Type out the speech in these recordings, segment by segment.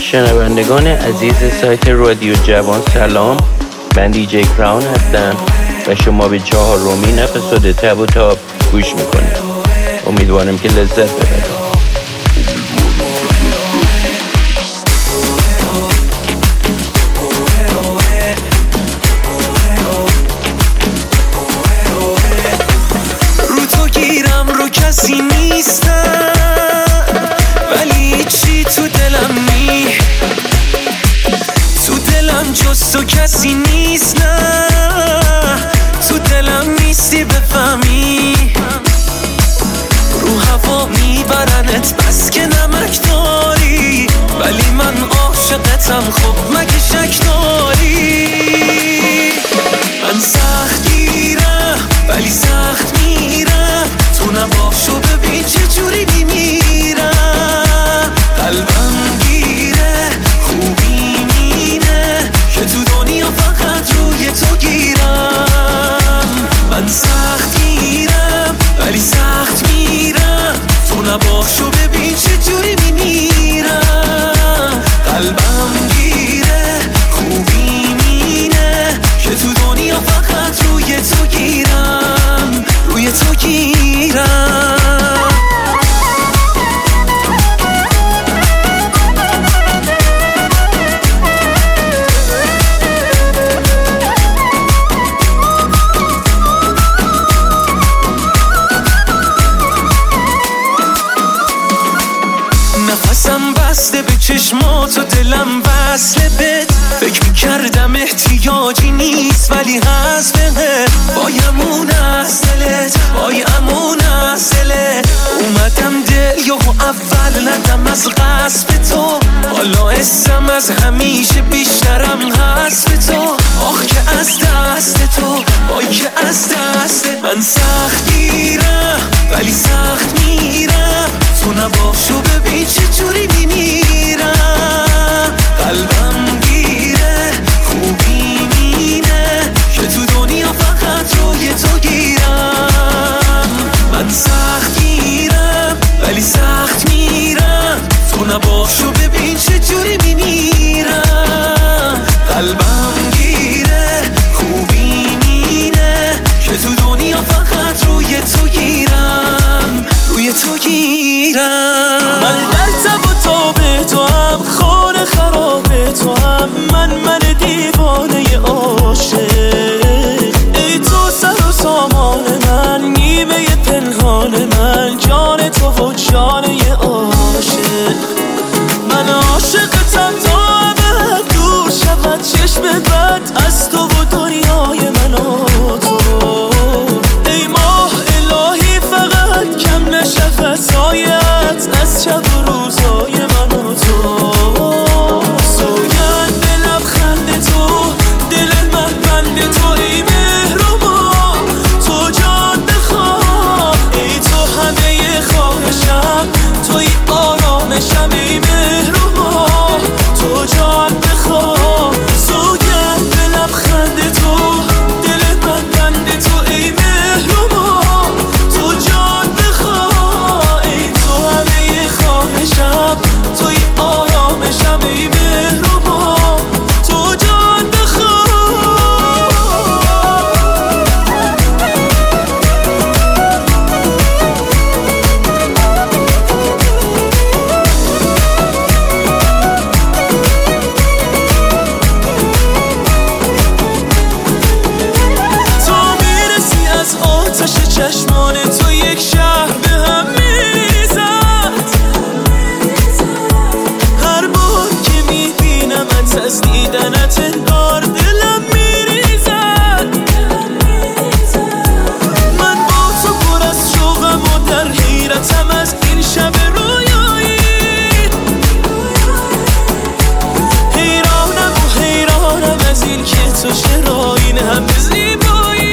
شنوندگان عزیز سایت رادیو جوان سلام، من دیجی کراون هستم و شما به 4مین اپیزود تب و تاب گوش میکنید. امیدوارم که لذت ببرید. رو تو گیرم رو کسی نیستم، ولی چی تو دلم جز تو کسی نیست. نه تو دلم نیستی بفهمی، رو هوا میبرنت بس که نمک داری، ولی من عاشقتم خب مگه شک داری؟ من سخت گیرم ولی سخت میرم، تو نباشو ببین چجوری میمیرم. قلبم گیره خوبی مینه که تو دنیا فقط روی تو گیرم. من سخت گیرم ولی سخت میرم، تو نباشو ببین چجوری میمیرم. قلبم گیره خوبی مینه که تو دنیا فقط روی تو گیرم، روی تو گیرم. نفسم بسته به چشمات و دلم وصله بهت، فکر میکردم احتیاجی نیست ولی هست بهت. بایمون از دلت بایمون از دلت، اومدم دل یهو اول ندم از غصب تو، حالا اسم از همیشه بیشترم هست به تو. آخ که از دست تو وای که از دست من سخت گیرم ولی سخت میرم، تو نباشو ببین چجوری میمیرم. قلبم گیره خوبی مینه که تو دنیا فقط روی تو گیرم. من سخت گیرم ولی سخت میرم، تو نباشو ببین چجوری میمیرم. قلبم گیره خوبی مینه که تو دنیا فقط روی تو گیرم، روی تو گیرم. من در تب و تاب تو هم خانه خراب تو هم، من دیوانه عاشق. ای تو سر و سامان من، نیمه پنهان من، جان تو و جانه عاشق. من عاشقتم تا ابد دور شود چشم بد از تو و دنیای من و تو. ای ماه الهی فقط کم نشود سایت از شب و روزای من و تو. سوگند به لبخند تو دل من بند تو، ای مهربان تو جان بخواه. ای تو همه خواهشم توی آرامشم، ای مهربان تو جان بخواه. سوگند به لبخند تو دل من بند تو، ای مهربان تو جان بخواه. ای تو همه خواهشم توی آرامشم، ای مهربان تو جان بخواه. تو میرسی از آتش چشمان تو، یک شهر به هم میریزد. هر بار که میبینمت از دیدنت انگار دلم میریزد. من با تو پر از شوقم و در حیرتم از این شب رویایی. حیرانم از این که تو چرا این همه زیبایی.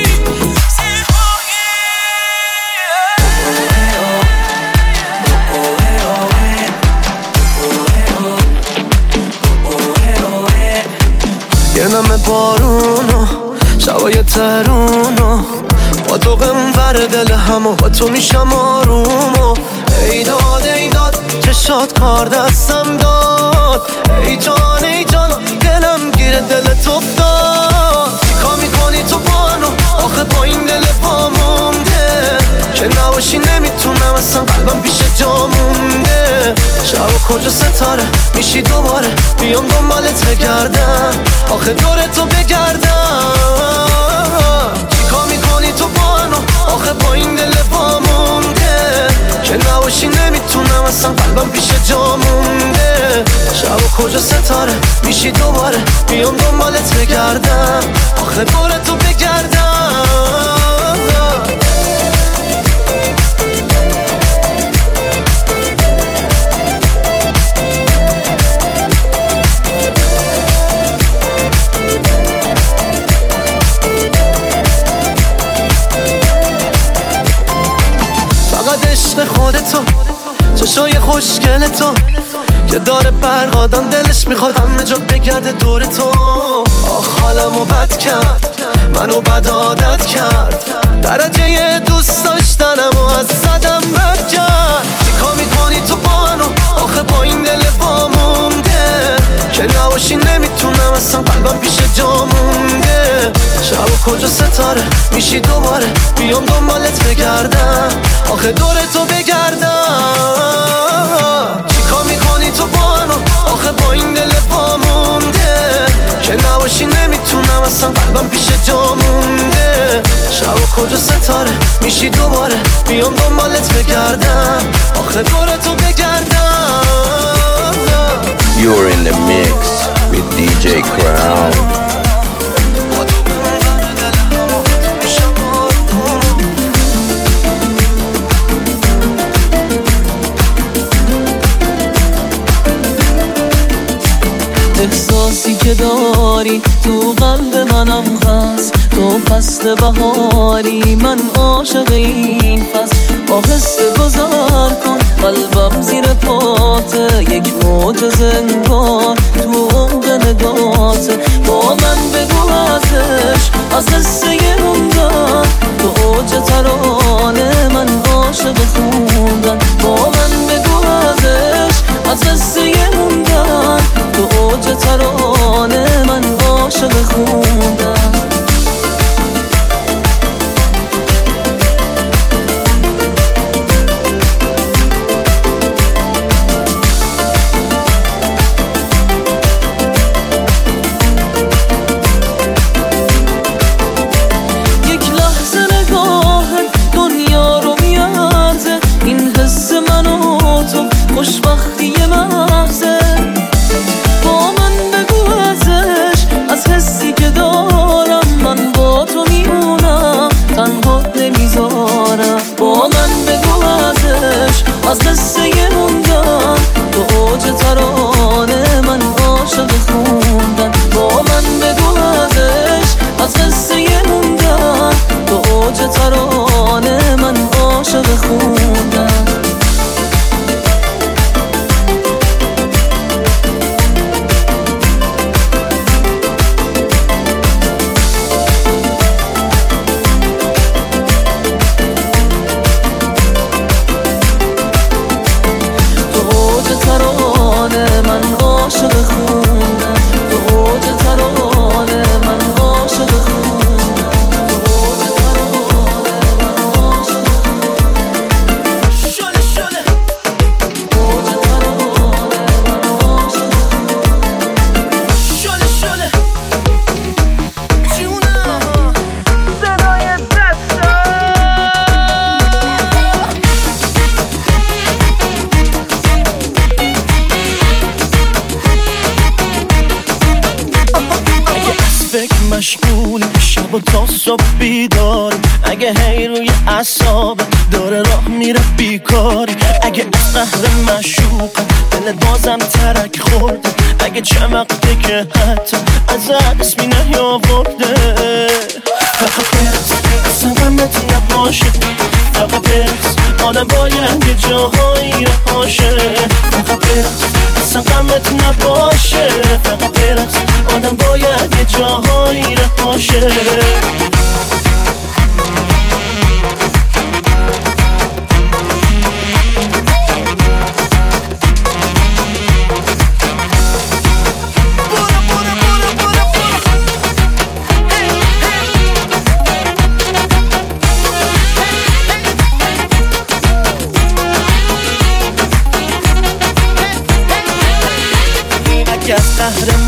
یه نم بارونو شبای ترونو، با تو قنفر دل همو با تو میشم آرومو. ای داد چشات کار دستم داد، شد. ای جان ای جان دلم گیره دلت افتاد. چیکار میکنی تو بانو آخه با این دل پا مونده که نباشی نمیتونم اصلا قلبم پیش جا مونده. شب کجا ستاره میشی دوباره بیام دنبالت بگردم آخه دور تو بگردم. چیکار میکنی تو بانو آخه با این دل پا مونده که نباشی نمیتونم اصلا قلبم پیش جا مونده. شب کجا ستاره میشی دوباره بیام دنبالت بگردم آخه دور تو بگردم. فقط عشق خودتو چشای خوشگل تو که داره برقادم دلش میخواد همه جا بگرده دور تو. آخ حالمو بد کرد منو بد عادت کرد درجه دوست داشتنمو از زدم بد کرد. چیکار میکنی تو بانو آخه با این دل با مونده که نباشی نمیتونم اصلا قلبم پیش جا مونده. شب کجا ستاره میشی دوباره بیام دنبالت بگردم آخه دور تو بگردم. چیکار میکنی تو بانو آخه با این دل پا مونده که نباشی نمیتونم اصلا قلبم پیش جا مونده. شب کجا ستاره میشی دوباره بیام دنبالت بگردم آخه دور تو بگردم. You're in the mix with DJ Crown. احساسی که داری تو قلب منم هست. تو فصل بهاری من عاشق این فصل. آهسته گذر کن قلبم زیر پاته یک موج زنگار تو عمق نگاته. با من بگو ازش از قصه موندن تو اوج ترانه من عاشق خوندن. با من بگو ازش از قصه موندن تو اوج ترانه من عاشق خوندن. خوشبختی محضه. با من بگو ازش از حسی که دارم من با تو میمونم تنهات نمیذارم. با من بگو ازش از قصه موندن تو اوج ترانه من عاشق خوندن. با من بگو ازش از قصه موندن تو اوج ترانه من عاشق خوندن. مشغولی شب و تا صبح بیداری. اگه هی روی اعصاب داره راه میره بیکاری. اگه از قهر مشوقه دل بازم ترک خورده. اگه چه وقته که حتی از اسمی نیاورده. فقط برس اصلا غمت نباشه. فقط برس آدم باید یه جاهایی رهاشه. فقط برس اصلا غمت نباشه. فقط برس آدم باید یه جاهایی رهاشه.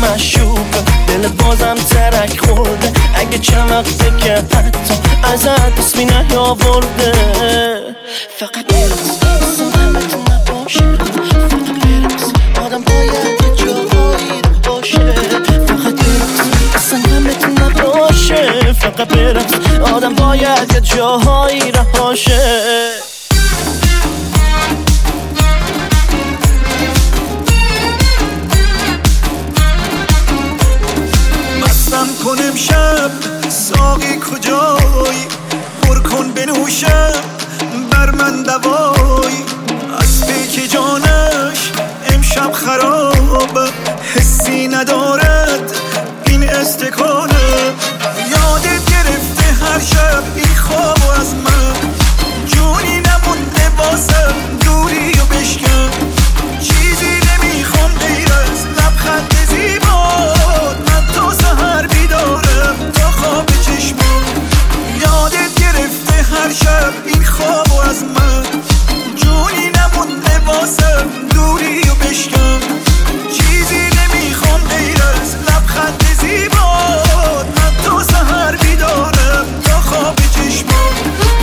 مشوقه، دل بازم ترک خورده. اگه چند وقته که حتی ازت اسمی نیاورده. فقط برقص اصلا همتون نباشه، فقط برقص آدم باید یه جاهایی رو باشه. فقط برقص اصلا همتون نباشه، فقط برقص آدم باید یه جاهایی رو باشه. کن امشب ساقی کجایی، پر کن بنوشم بر من دوایی. از پیک جانش امشب خرابه، حسی ندارد این استکانه. یادت گرفته هر شب این خواب از من، جونی نمونده واسم دوری و بشکن. چیزی نمیخوام غیر از لبخند زیبات، من تا سحر بیدارم تا خواب چشمم. یادت گرفته هر شب این خواب از من، جونی نمونده واسم دوری و بشکن. چیزی نمیخوام غیر از لبخند زیبات، من تا سحر بیدارم تا خواب چشمم.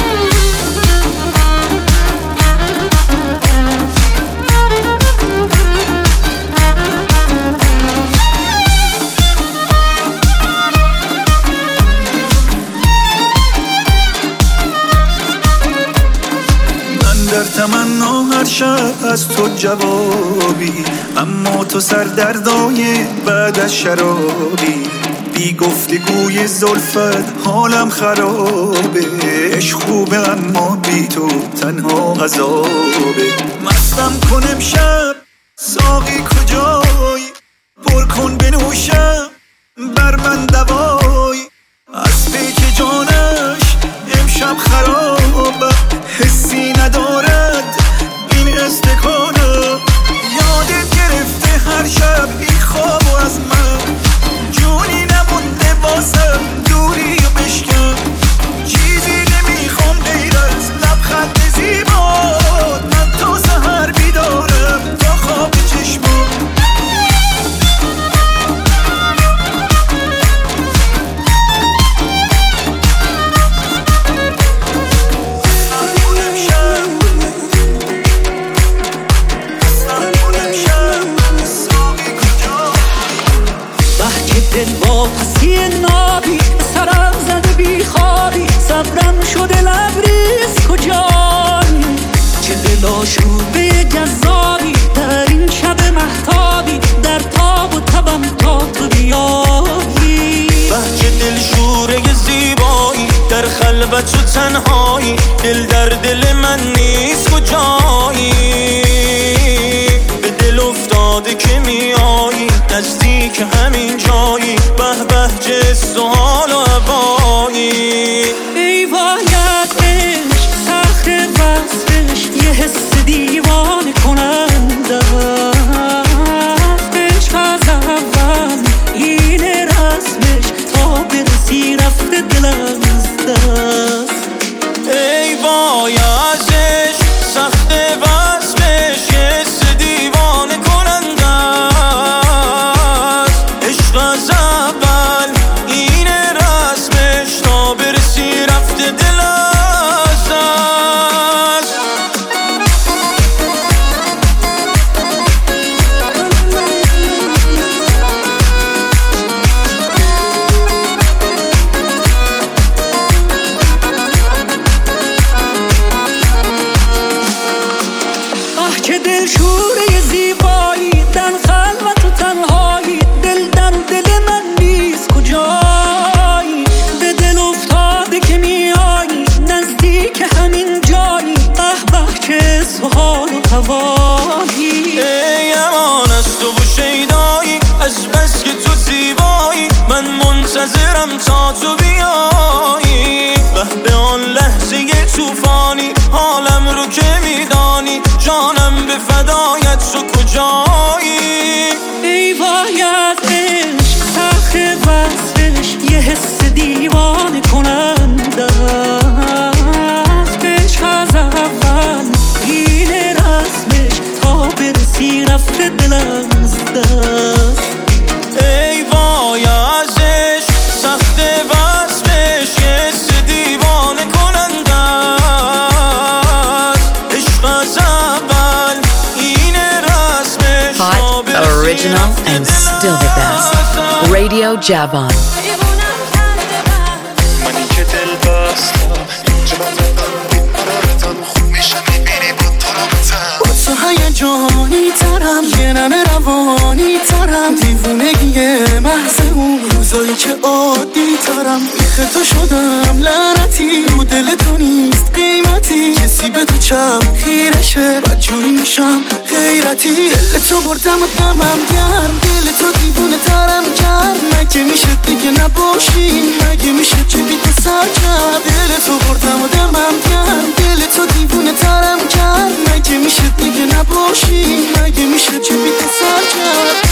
در تمنا هر شب از تو جوابی، اما تو سردردای بعد از شرابی. بی گفتگوی زلفت حالم خرابه، عشق خوبه اما بی تو تنها عذابه. مستم کن امشب ساقی کجایی، پر کن بنوشم بر من دوایی. از پیک جانش امشب خرابه، حسی ندارد این استکانه. یادت گرفته هر شب این خواب از من، جونی نمونده واسم دوری و بشکن. چیزی نمیخوام غیر از لبخند زیبات، من تا سحر بیدارم تا خواب چشمم. دل با پسی نابی سرم زده بی خوابی، صبرم شده لبریز کجایی. چه دل آشوبه جذابی در این شب مهتابی، در تاب و تبم تا تو بیایی. بهجه دل شوره زیبایی در خلوت و تنهایی، دل در دل من نیست کجایی. به دل افتاده که میایی نزدیک همین جایی، به بهجه سوال و عبایی. ای باید عشق سخت وصفش یه حس دیوانه کننده. عشق از اول اینه رسمش، تا برسی رفته دلم از دست. ای باید عشق سخت وصفش یه حس دیوانه کننده. عشق از اول اینه رسمش، تا برسی رفته دل از دست. آه که دل شوره زیبایی در خلوت و تنهایی، دل در دل من نیست کجایی. به دل افتاده که میایی نزدیک همین جایی، به به چه سوال و هوایی. ای امان از تو و شیدایی، از بس که تو زیبایی من منتظرم تا تو بیایی. به آن لحظه توفانی حالم رو که میدانی، جانم به فدایت تو کجایی. ای باید عشق سخت وصفش یه حس دیوانه کننده. عشق از اول اینه رسمش، تا برسی رفته دلم از دست. original and still the best. Radio Javan. منی که دل بستم اینجا بیقرارتم خوب میشه میبینی با تو رابطم با تو هیجانی ترم یه نمه روانی ترم دیوونگی محض اون روزایی که عادی ترم بیخ تو شدم لعنتی رو دل تو نیست قیمتی کسی به تو چم خیرشه بدجوری میشم غیرتی دل تو بردم و دمم گرم دل تو دیوونه ترم کرد مگه میشه دیگه نباشی مگه میشه چه بی تو سر کرد دل تو بردم و دمم گرم دل تو دیوونه ترم کرد مگه میشه دیگه نباشی مگه میشه چه بی تو سر کرد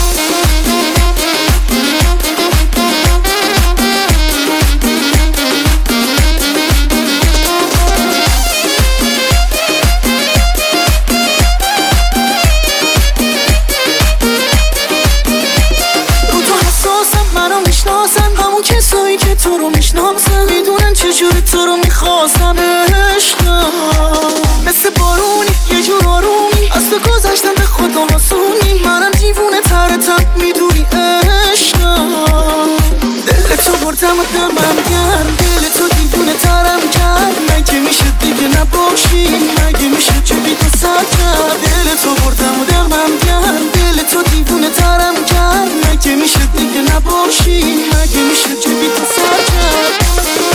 همون کسایی که تو رو میشناسن میدونن چجوری تو رو میخواستم عشقم مثل بارونی یه جور آرومی از تو گذشتم به خدا آسونی منم دیوونه ترتم میدونی عشقم دل تو بردم و دمم گرم دل تو دیوونه ترم کرد مگه میشه دیگه نباشی مگه میشه چه بی تو سر کرد دل تو بردم و دمم گرم دل تو دیوونه ترم کرد مگه میشه دیگه نباشی مگه میشه چه بی تو سر کرد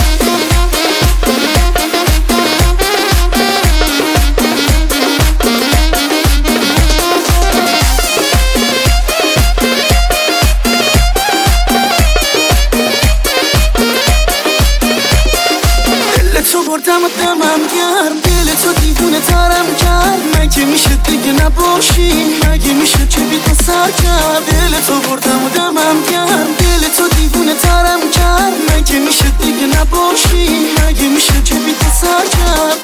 بردم و دمم گرم دل تو دیوونه ترم کرد مگه میشه دیگه نباشی مگه میشه چه بی تو سر کرد دل تو بردم و دمم گرم دل تو دیوونه ترم کرد مگه میشه دیگه نباشی مگه میشه چه بی تو سر کرد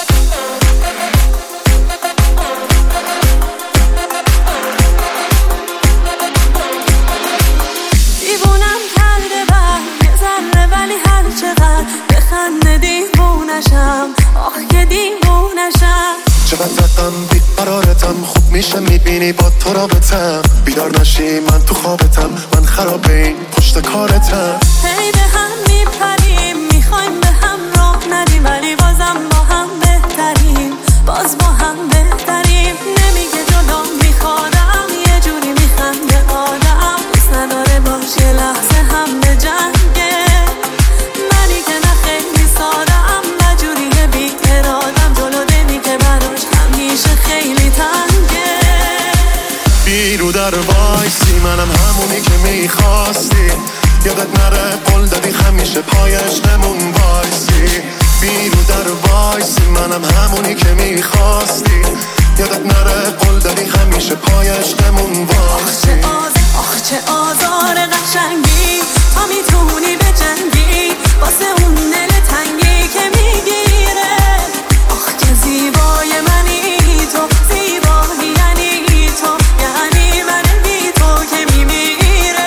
دیوونم کرده بر یه ذره ولی هر چقدر بخنده دیوونشم آخ که دیوونشم چقدر رقم بیقرارتم خوب میشه میبینی با تو رابطم بیدار نشی من تو خوابتم من خراب این پشت کارتم هی به هم میپریم میخوایم به هم راه ندیم ولی بازم با هم بهتریم باز با هم بهتریم نمیگه جلو میخوادم یه جوری میخنده آدم دوست نداره باشه لحظه هم به جنگه منی که نه خیلی سادم و جوریه بی ارادم جلو دمی که براش همیشه خیلی تنگه بیرو در وایسی منم همونی که میخواستی یادت نره قول دادی همیشه پایش نمون وایسی بیرو در وایسی منم همونی که میخواستی یادت نره قول دادی همیشه پایش نمون وایسی آخ چه آزار قشنگی تا میتونی به جنگی واسه اون دل تنگی که میگیره آخ که زیبای منی تو زیبایی یعنی تو یعنی من بی تو که میمیره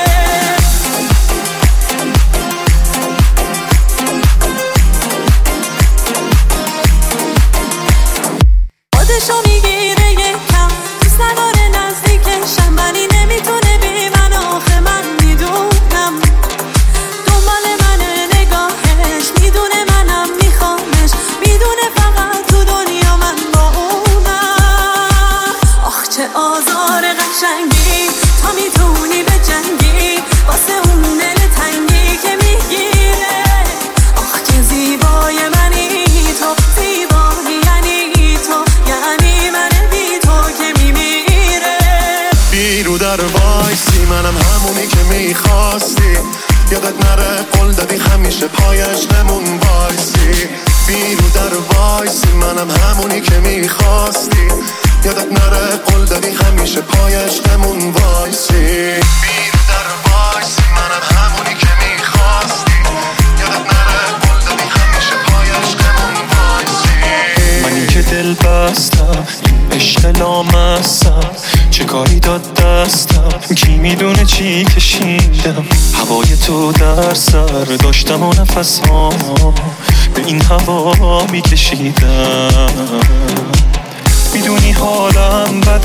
خودشو میگیره یکم دوست نداره نزدیکشم ولی نمیتونه بی من آخه من میدونم دنبال منه نگاهش میدونه منم میخوامش میدونه فقط تو دنیا من با اونم آخ چه آزار قشنگی تا میتونی به جنگی واسه اون دل تنگی که میگیره آخ که زیبای منی تو زیبایی یعنی تو یعنی من بی تو که میمیره بیرو در وایسی منم همونی که میخواستی یادت نره قول دادی همیشه پایش نمون وایسی بیرو در وایسی منم همونی که میخواستی یادت نره قول دادی همیشه پایش نمون وایسی بیرو در وایسی منم همونی که میخواستی یادت نره قول دادی همیشه پایش نمون وایسی منی که دل بستم عشق لامستم چه کاری داد دستم کی میدونه چی کشیدم هوای تو در سر داشتم و نفس ها به این هوا میکشیدم میدونی حالم بده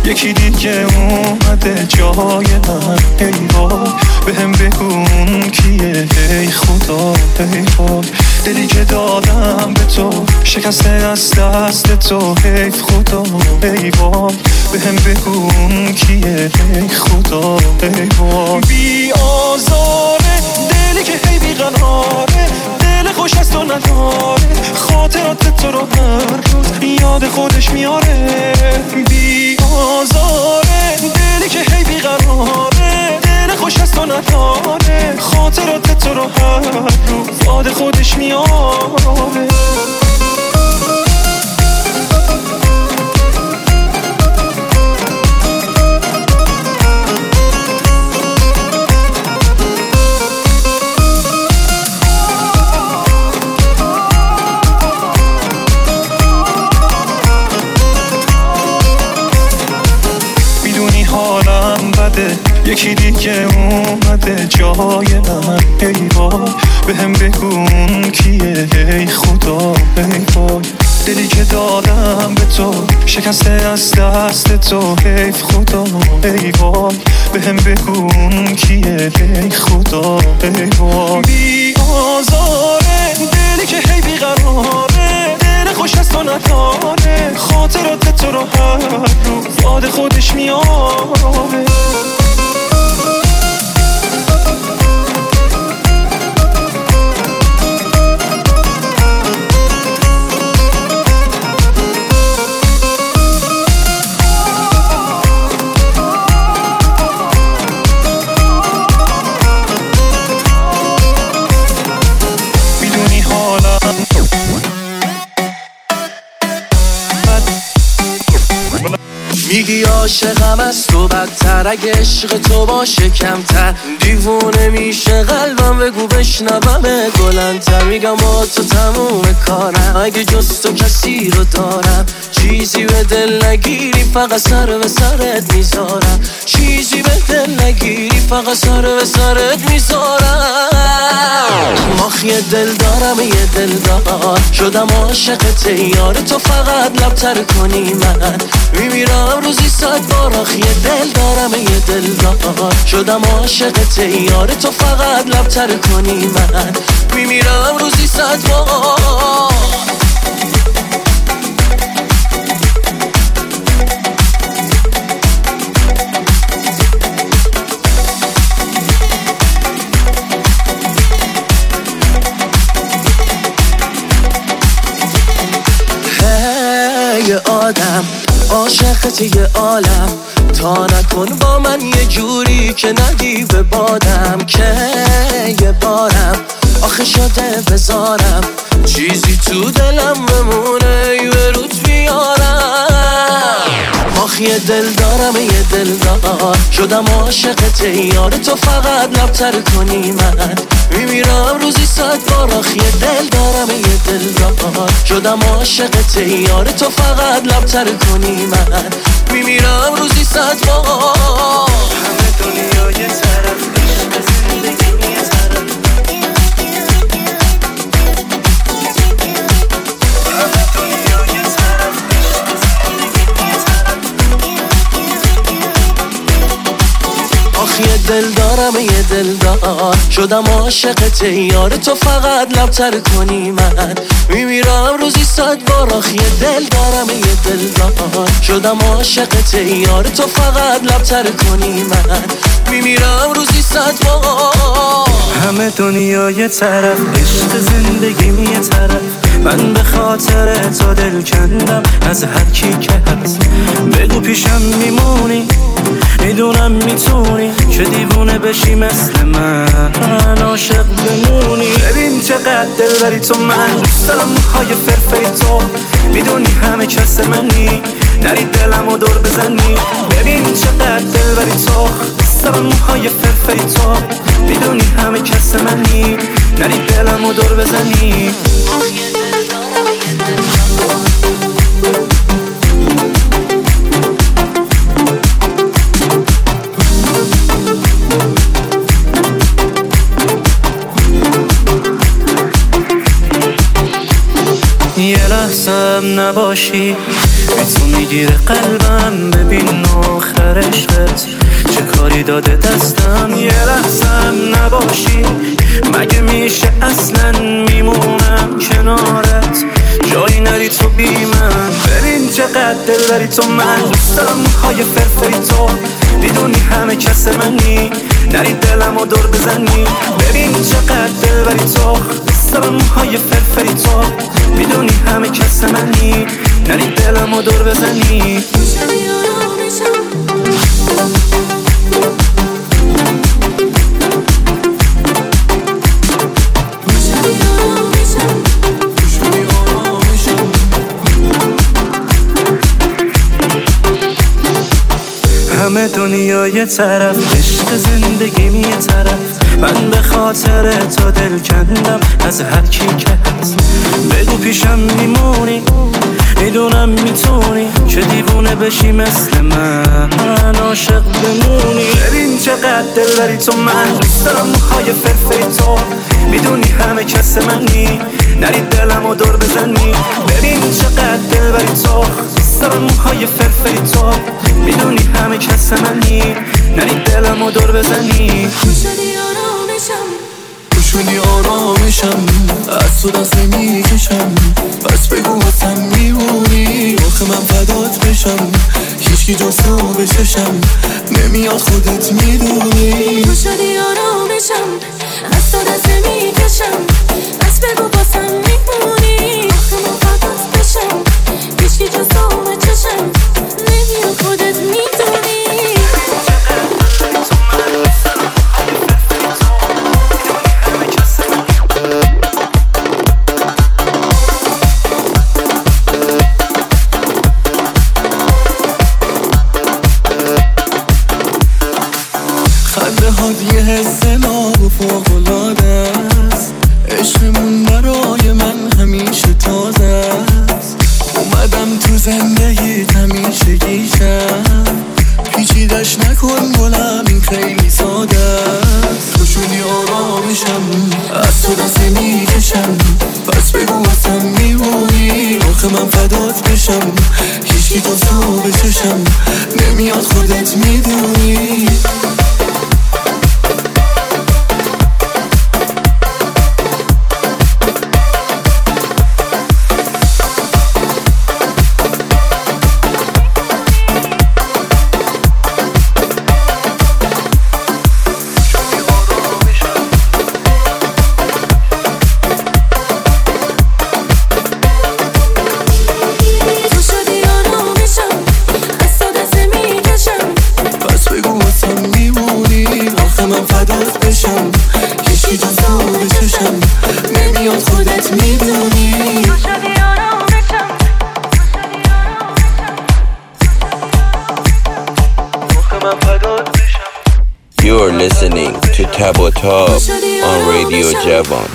یکی دیگه اومده جای من. ای وای بهم بگو اون کیه ای خدا ای وای. دلی که دادم به تو شکسته از دست تو حیف خدا ای وای. بهم بگو اون کیه ای خدا ای وای. بی آزاره دلی که هی بیقراره، دل خوش از تو نداره، خاطرات تو رو هر روز یاد خودش میاره. بی آزاره دلی که هی بیقراره، دل خوش از تو نداره، خاطرات تو رو هر روز یاد خودش میاره. یکی دیگه اومده جای من. ای وای بهم بگو اون کیه ای خدا ای وای. دلی که دادم به تو شکسته از دست تو حیف خدا ای وای. بهم بگو اون کیه ای خدا ای وای. بی آزاره دلی که هی بیقراره، دل خوش از تو نداره، خاطرات تو رو هر روز یاد خودش میاره. میگی عاشقم از تو بدتر، اگه عشق تو باشه کمتر دیوونه میشه قلبم، بگو بشنوم بلندتر. میگم با تو تموم کارم، اگه جز تو کسی رو دارم، چیزی به دل نگیری فقط سر به سرت میذارم، چیزی به دل نگیری فقط سر به سرت میذارم. ماخی دل دارم یه دل دار، شدم عاشق یار تو، فقط لبتر کنی من میمیرم روزی 100 بار. آخی دل دارم یه دل دار، شدم عاشق یار تو، فقط لبتر کنی من میمیرم روزی 100 بار. یه آدم عاشقت یه عالم، تا نکن با من یه جوری که نگی به بادم، که یه بارم آخه شده بذارم چیزی تو دلم بمونه یه روت بیارم. آخی دل دارم یه دل دار، شدم عاشقت یار تو، فقط لبتر کنی من میمیرم روزی 100 بار. آخی دل دارم یه دل دار، شدم عاشقت یار تو، فقط لبتر کنی من میمیرم روزی 100 بار. همه دنیا یه طرف، عشق زندگی یه طرف، همه دنیا یه طرف، عشق زندگی یه طرف. آخی دل دارم یه دل دار، شدم عاشقت یار تو، فقط لبتر کنی من میمیرم روزی 100 بار. آخی دل دارم یه دل دار، شدم عاشقت یار تو، فقط لبتر کنی من میمیرم روزی 100 بار. همه دنیا یه طرف، عشق زندگی یه طرف، من به خاطر تو دل کندم از هر کی که هست. بگو پیشم میمونی، میدونم میتونی که دیوونه بشی مثل من، عاشق بمونی. ببین چقدر دل بری تو، من دوست دارم موهای فرفه تو، میدونی همه کس منی، نری دلمو دور بزنی. ببین چقدر دل بری تو، دوست دارم موهای فرفه تو، میدونی همه کس منی، نری دلمو دور بزنی. یه لحظه نباشی. تو میگیره قلبم ببین آخر عشقت چه کاری داده دستم یه لحظم نباشی. مگه میشه اصلا میمونم کنارت جایی نری تو بی من. ببین چقدر دل داری تو من دوست دارم موهای فرفری تو میدونی همه کس منی نری دلمو دور بزنی. ببین چقدر دل داری تو دوست دارم موهای فرفری تو میدونی همه کس منی نری دلمو دور بزنی. همه دنیا یه طرف عشق زندگی یه طرف. من به خاطر تو دل کندم از هر کی که هست. بگو پیشم میمونی میدونم میتونی که دیوونه بشی مثل من عاشق بمونی. ببین چقدر دل داری تو من دوست دارم موهای فرفری تو میدونی همه کس منی نری دلمو دور بزنی. ببین چقدر دل داری تو دوست دارم موهای فرفری تو میدونی همه کس منی نری دلمو دور بزنی. خوشونی آرامشم از تو دست نمیکشم بس بگو واسم میمونی آخه من فدات بشم هیچکی جز تو بچشم نمیاد خودت میدونی. خوشونی آرامشم از تو دست نمیکشم بس بگو واسم میمونی آخه من فدات بشم هیچکی جز تو بچشم نمیاد خودت میدونی. یه حس ناب و فوق‌العاده است عشقمون برای من همیشه تازه است. اومدم تو زندگی همیشگیشم پیچیدش نکن گلم این خیلی ساده است. توشونی آرامشم از تو دست میکشم پس بگو واسم میمونی آخه من فدات بشم هیچکی تو تو بچشم نمیاد خودت میدونی. You're listening to Tabo Top on Radio Javan.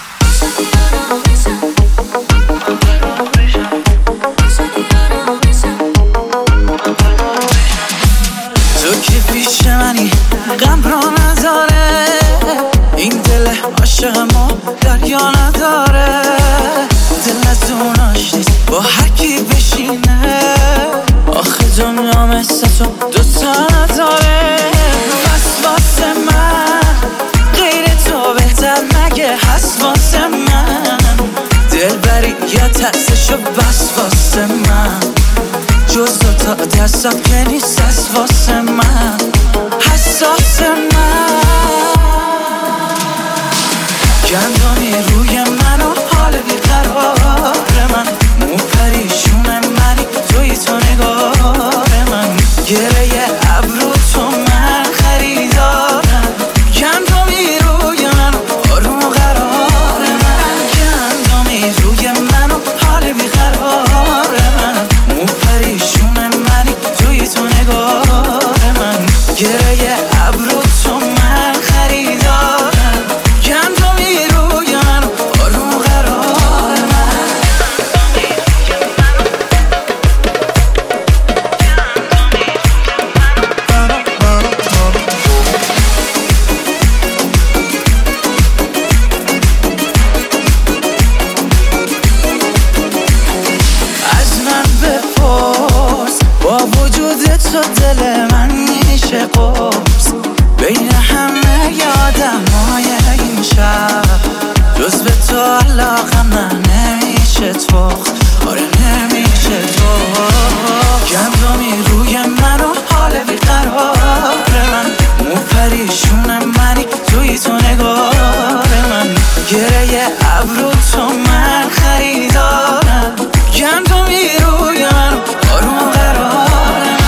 تو که پیش منی غم را نداره این دل عاشق ما دریا نداره. دل از اون آشنیست با هر کی بشینه آخه دنیا مثل تو دوتا نداره. بس واسه من غیر تو بهتر مگه هست واسه من دل بری یا ترسشو بس واسه من جز تا دستم که نیست از واسه من حساس من گندمی روی من و حال بیقرار من مو پریشون منی توی تو نگار من گره ابرو تو من خریدارم گندمی روی من آروم و قرار من گندمی روی من و حال بیقرار من مو پریشون منی توی تو نگار من گره ابرو تو من خریدارم گندمی روی من آروم تو دل من میشه قرص بین همه آدمای این شهر جز به تو علاقم نمیشه تخت آره نمیشه تخت گندمی روی من و حال بیقرار من مو پریشون منی توی تو نگار من گره ابرو تو من خریدارم گندمی روی من آروم قرار من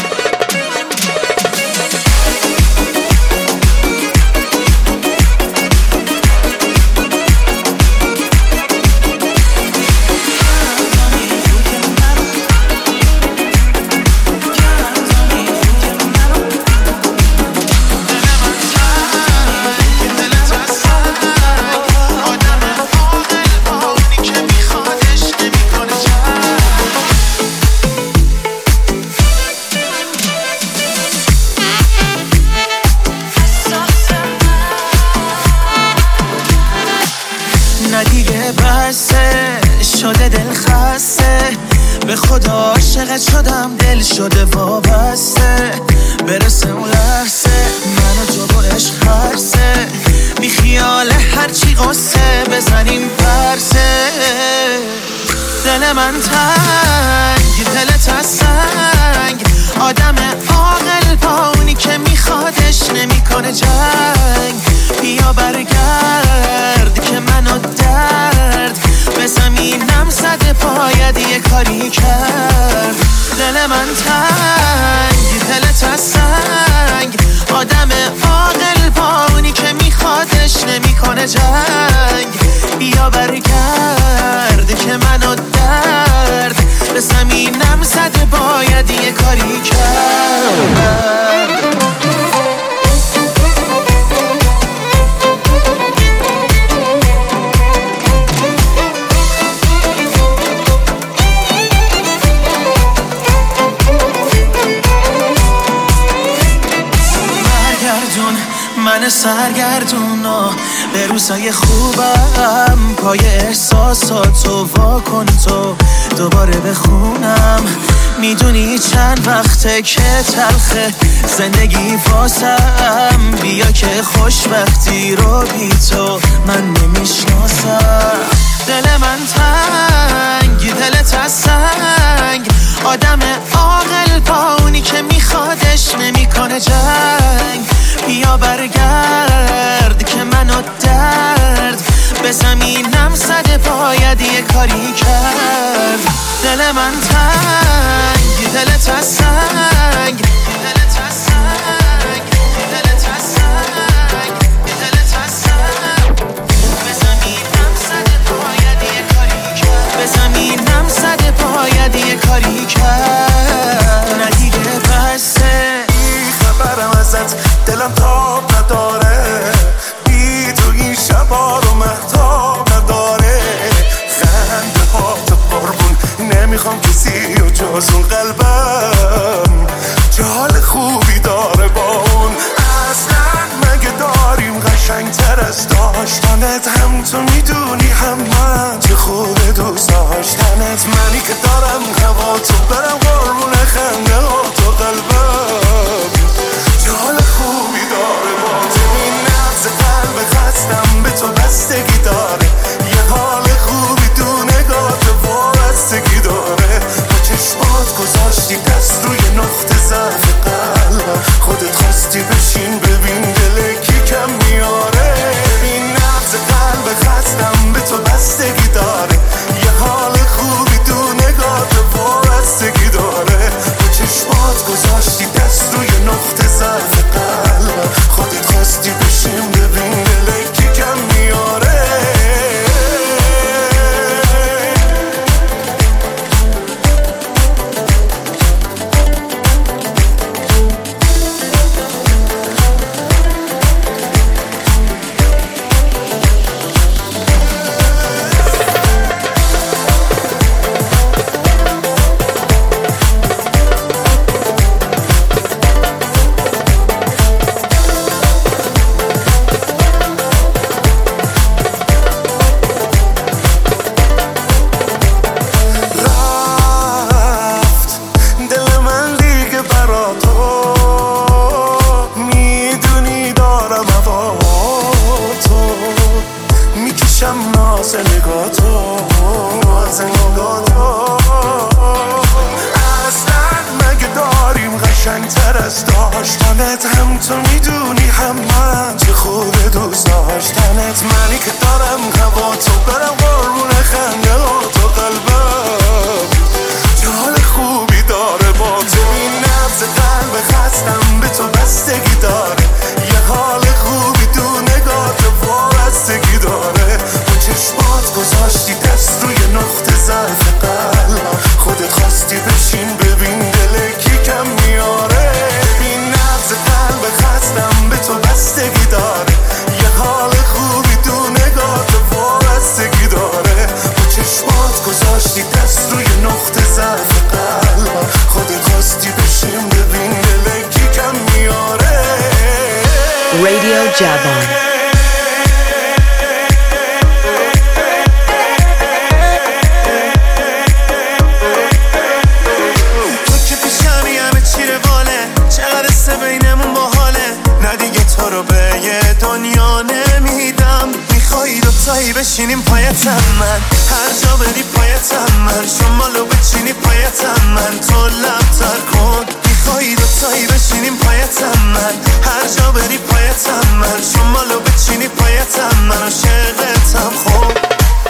شده دل خسته به خدا عاشقت شدم دل شده وابسته برسه اون لحظه من و تو با عشق خرسه بی خیال هرچی قصه بزنیم پرسه دل من تنگ دلت از سنگ آدم عاقل با اونی که میخوادش نمیکنه جنگ بیا برگرد که منو درد به زمینم زده باید یه کاری کرد دل من تنگ دلت از سنگ آدم عاقل با اونی که میخوادش نمیکنه جنگ بیا برگرد که منو درد به زمینم زده باید یه کاری کرد من سرگردونا به روزای خوبم پای احساساتو واکن تو دوباره بخونم میدونی چند وقته که تلخه زندگی واسم بیا که خوشبختی رو بی تو من نمیشناسم دل من تنگ دلت از سنگ آدم عاقل با اونی که میخوادش نمیکنه جنگ بیا برگرد که منو درد به زمینم زده باید یه کاری کرد دل من تنگ دلت از سنگ دلت از سنگ دلت از سنگ دلت از سنگ به زمینم زده باید یه کاری کرد به زمینم زده باید یه کاری کرد ندیگه بسه خبرم ازت دلم تاب نداره بی تو این شبا رو مهتاب نداره خنده ها تو قربون نمیخوام کسی و جز اون قلبم چه حال خوبی داره با اون اصلا مگه داریم قشنگ تر از داشتنت هم تو میدونی هم من چه خوبه دوست داشتنت منی که دارم هوا تو برم قربون خنده ها تو قلبم چه حال خوبی داره با تو این نبض قلب خستم به تو بستگی داره یه حال خوبی تو نگاه تو وابستگی داره با چشمات گذاشتی دست روی نقطه ضعف قلبم خودت خواستی بشین ببین دل کی کم میاره این نبض قلب خستم به تو بستگی داره یه حال خوبی تو نگاه تو وابستگی داره با چشمات گذاشتی دست روی نقطه ضعف قلبم خودت خواستی بشین ببین دل کی کم میاره دلت هم تو میدونی هم من چه خوبه دوست داشتنت، منی که دارم هوا تو برم قربون خنده ها تو قلبم، چه حال خوبی داره با تو این نبض قلب خستم به تو بستگی داره، یه حال خوبی تو نگاه تو وابستگی داره، با چشمات گذاشتی دست روی نقطه ضعف قلبم، خودت خواستی بشین ببین دل کی کم میاره، این نبض قلب خستم به تو بستگی داره، یه حال خوبی تو نگاه تو وابستگی داره، با چشمات گذاشتی دست روی نقطه ضعف قلبم، خودت خواستی بشین ببین دل کی کم میاره. Radio Javan. بینمون باحاله، نه دیگه تو رو به یه دنیا نمیدم، میخوایی دوتایی بشینیم پایتم من، هر جا بری پایتم من، شمالو بچینی پایتم من، تو لبتر کن، میخوایی دوتایی بشینیم پایتم من، هر جا بری پایتم من، شمالو بچینی پایتم من، عاشقتم خب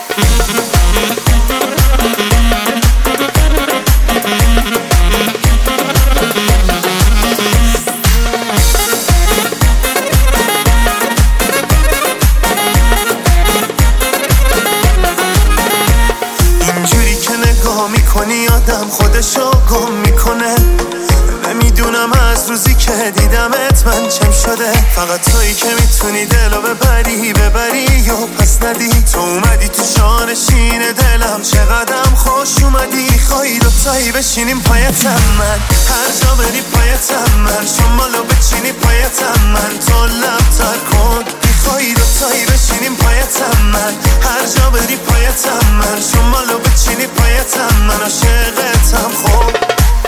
میکنی آدم خودشو گم میکنه، نمیدونم از روزی که دیدمت من چم شده، فقط تویی که میتونی دلو ببری یا پس ندی، تو اومدی تو شانشین دلم، چقدرم خوش اومدی، خواهی دوتایی بشینیم پایتم من، هر جا بری پایتم من، شمالو بچینی پایتم من، تو لبتر کن، میخوایی دوتایی بشینیم پایتم من، هر جا بری پایتم من، شمالو بچینی پایتم من، عاشقتم خب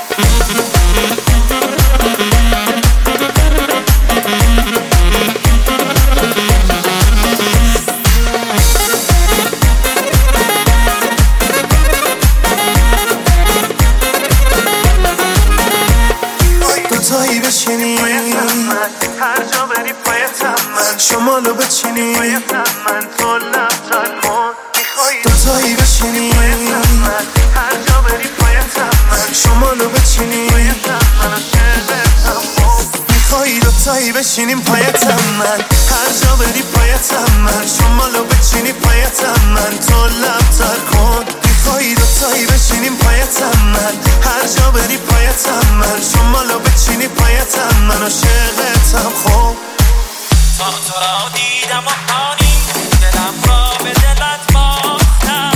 دوتایی بشینی هر جا بری پایتم من، شمالو بچینی پایتم من، تو لبتر کن، دوتایی بشینی هر جا بری پایتم من، شمالو بچینی پایتم من، عاشقتم خب میخوایی دوتایی بشینیم پایتم من، هر جا بری پایتم من، شمالو بچینی پایتم من، تو لبتر کن، میخوایی دوتایی بشینیم پایتم من، هر جا بری پایتم من، شمالو بچینی پایتم من، عاشقتم خب تا تو را دیدم و آنی دلم را به دلت باختم،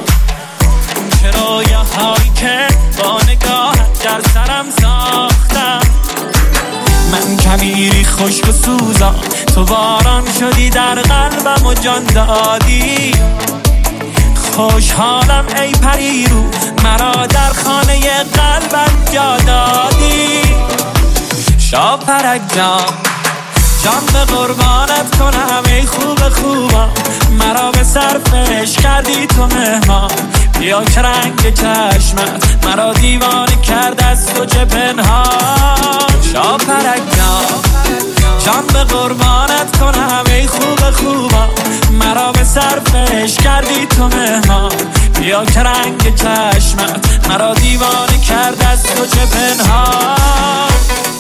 چرا یه هایی که با نگاهت در سرم ساختم، من کمیری خشک و سوزا، تو باران شدی در قلبم و جان دادی، خوشحالم ای پری رو مرا در خانه قلبم جا دادی، شاپرک جان به قربانت کنم ای خوبم، مرا به صرفش کردی تو مهمان، بیا که رنگ چشمت مرا دیوانه کرد از تو چه پنهان، شاپرک جان به قربانت کنم ای خوبم، مرا به صرفش کردی تو مهمان، بیا که رنگ چشمت مرا دیوانه کرد از تو چه پنهان.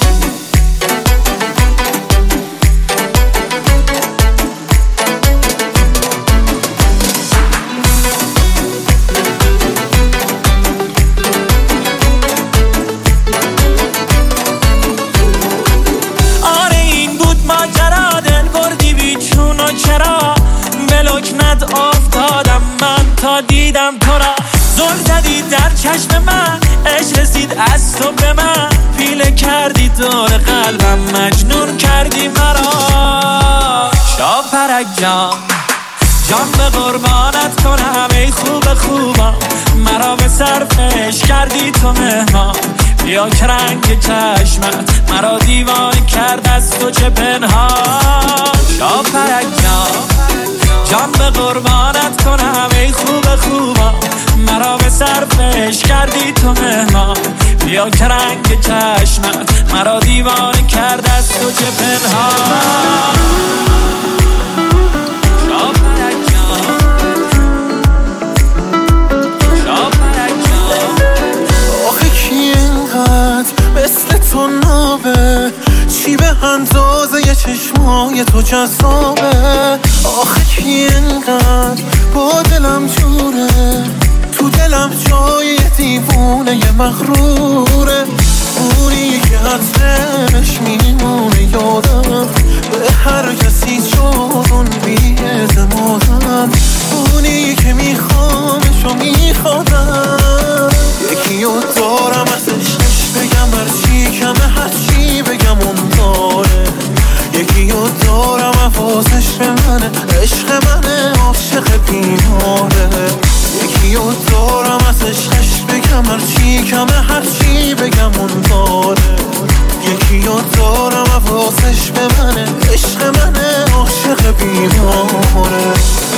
چرا به لکنت افتادم من تا دیدم تو را، زل زدی در چشم من، عشق رسید از تو به من، پیله کردی دور قلبم، مجنون کردی مرا، شاپرک جان به قربانت کنم ای خوبم، مرا به صرفش کردی تو مهمان، بیا که رنگ چشمت مرا دیوانه کرد از تو چه پنهان، شاپرک جان به قربانت کنم ای خوبم، مرا به صرفش کردی تو مهمان، بیا که رنگ چشمت مرا دیوانه کرد از تو چه پنهان. شاپرک جان شاپرک جان آخه کی اینقدر مثل تو نابه، چی به اندازه یه چشمای تو جذابه. آخه کی اینقدر با دلم جوره، تو دلم جای دیوونه یه مغروره. اونی که عطرش میمونه یادم، به هر کسی جادون بی‌اعتمادم. اونی که میخوامش و میخوادم، یکی رو دارم ازش بگم هرچی کمه هرچی بگم اون داره. یکی رو دارم حواسش به منه، عشق منه عاشق بیماره. یکی رو دارم ازش بگم هرچی کمه هرچی بگم اون داره. یکی رو دارم حواسش به منه، عشق منه عاشق بیماره.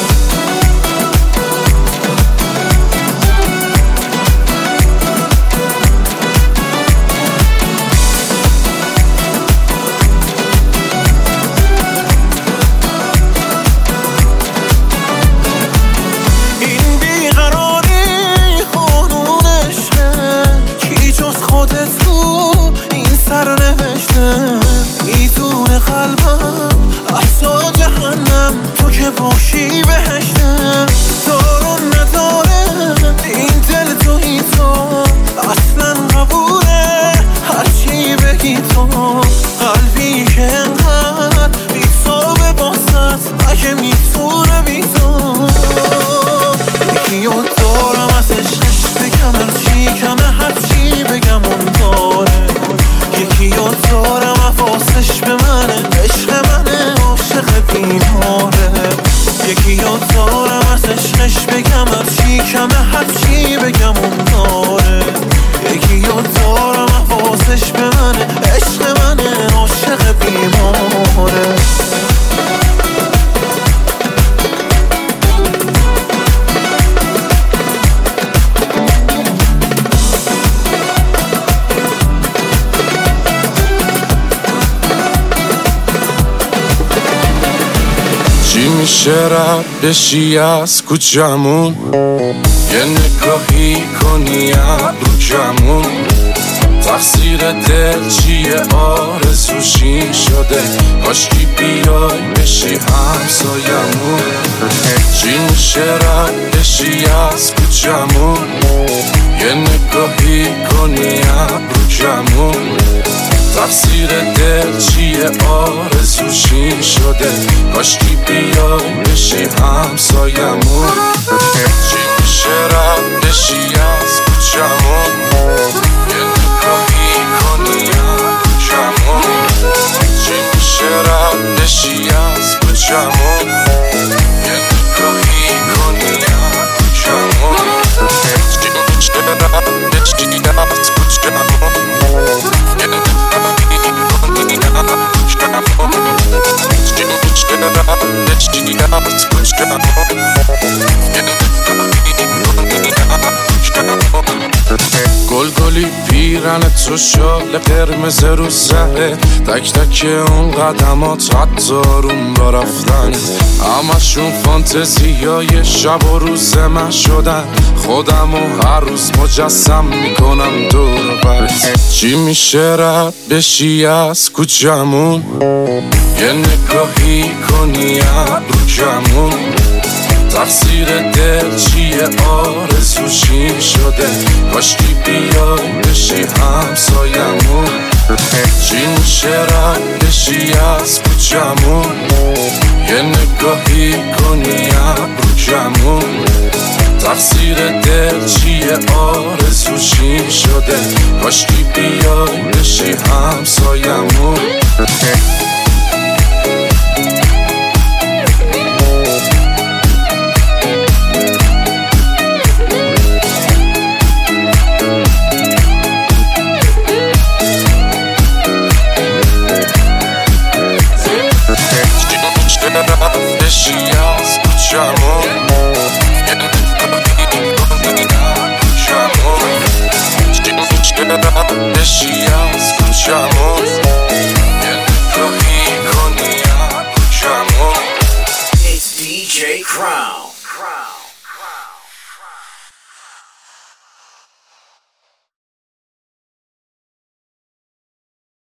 میتونه قلبم احسا جهنم، تو که باشی بهشتم. دارون نداره این دل توی تو، اصلا قبوله هرچی بگی تو. قلبی که انقدر بی‌صابه باست، اگه میتونه بی تو. یکی رو دارم ازش بگم هرچی کمه هرچی بگم اون داره. یکی رو دارم حواسش به منه، عشق منه عاشق بیماره. یکی رو دارم ازش بگم هرچی کمه هرچی بگم اون داره. یکی رو دارم حواسش به منه، عشق منه عاشق بیماره. چی میشه رد بشی از کوچمون، یه نگاهی کنی ابرو کمون. تقصیر دل چیه آرزوشی شده، کاشکی بیای بشی همسایمون. چی میشه رد بشی از کوچمون، یه نگاهی کنی ابرو کمون. تقصیر دل چیه آرزوشی شده، کاشکی بیای بشی همسایمون. چی میشه رد بشی از کوچمون، یه نگاهی کنی ابرو کمون. چی میشه رد بشی از کوچمون، یه نگاهی کنی ابرو کمون. چی میشه رد بشی از کوچمون، یه گلگلی پیرن تو شال قرمز رو زهره، تک تک اون قدمات حتی با رفتن. همشون فانتزیای شب و روز من شدن، خودم و هر روز مجسم میکنم دور بر. چی میشه رد بشی از کوچمون، یه نگاهی کنی ابرو کمون. تقصیر دل چیه آرزوشی شده، کاشکی بیای بشی همسایمون. چی میشه رد بشی از کوچمون، یه نگاهی کنی ابرو کمون. تقصیر دل چیه آرزوشی شده، کاشکی بیای بشی همسایمون.